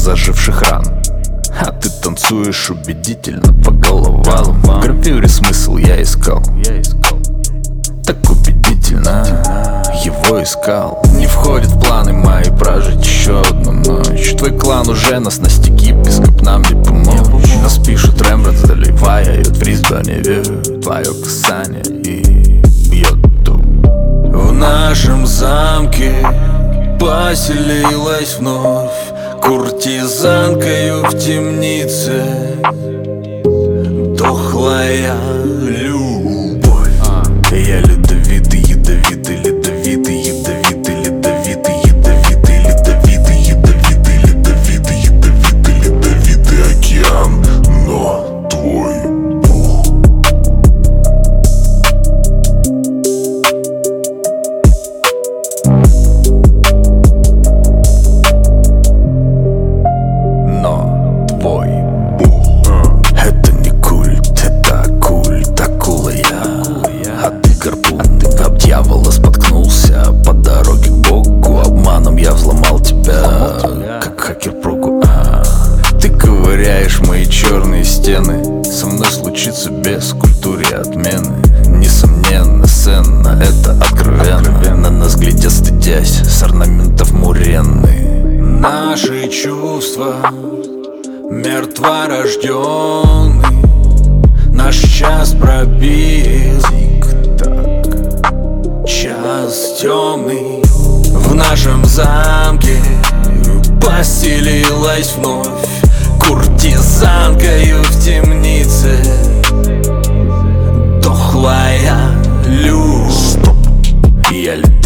заживших ран. А ты танцуешь убедительно по головам. В гравюре смысл я искал, так убедительно его искал. Не входит в планы мои прожить еще одну ночь. Твой клан уже нас настиг, епископ нам не помочь. Нас пишут Рембрандт, заливают в Брисбене. Твое касание и бьет дух. В нашем замке поселилась вновь куртизанкою в темнице дохлая любовь. Я ледовитый, ядовитый, ледовитый, ядовитый, ледовитый, ядовитый, ледовитый, ядовитый, ледовитый, ядовитый, ледовитый океан, но твой бог. Но твой бог. Это не культ, это культ, акула я. А ты гарпун, об дьявола споткнулся по дороге к Богу. Обманом я взломал тебя, как хакер прогу. Ты ковыряешь мои черные стены. Со мной случится без культуры отмены. Несомненно, ценно, это откровенно. На нас глядят, стыдясь, с орнаментов муренны. Наши чувства мертворожденный. Наш час пробил, час темный. В нашем замке поселилась вновь куртизанкою в темнице дохлая любовь. Я летаю.